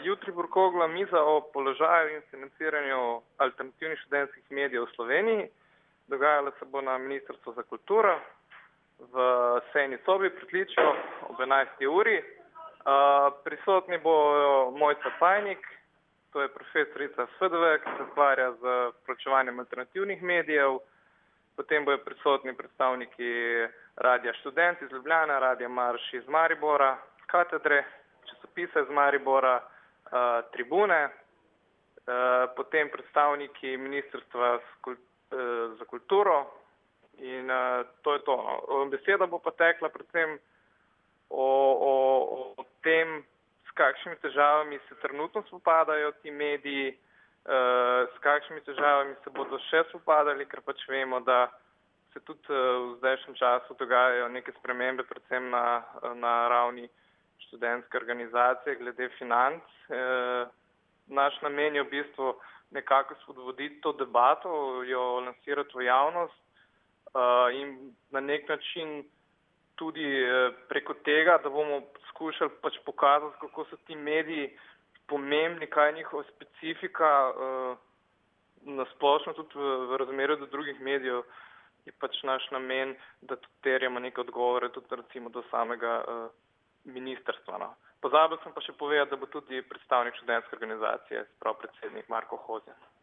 Jutri bo okrogla miza o položaju in financiranju alternativnih študentskih medijev v Sloveniji. Dogajala se bo na Ministrstvu za kulturo v sejni sobi pritličju ob 11. uri. Prisotni bo Mojca Pajnik, to je profesorica FDV, ki se ukvarja z proučevanjem alternativnih medijev. Potem bojo prisotni predstavniki Radia Študent iz Ljubljane, Radia Marš iz Maribora, Katedre, časopisa iz Maribora, Tribune, potem predstavniki Ministrstva za kulturo in to je to. Beseda bo pa tekla predvsem o tem, s kakšnimi težavami se trenutno spopadajo ti mediji, s kakšnimi težavami se bodo še spopadali, ker pač vemo, da se tudi v zdajšnjem času dogajajo neke spremembe, predvsem na ravni študentske organizacije glede financ. Naš namen je v bistvu nekako spodbuditi to debato, jo lansirati v javnost in na nek način tudi preko tega, da bomo skušali pač pokazati, kako so ti mediji pomembni, kaj je njihova specifika, nasplošno tudi v razmerju do drugih medijev, je pač naš namen, da tudi terjamo neke odgovore, tudi recimo do samega ministrstva. No. Pozabil sem pa še povedati, da bo tudi predstavnik študentske organizacije, prav predsednik Marko Hozjan.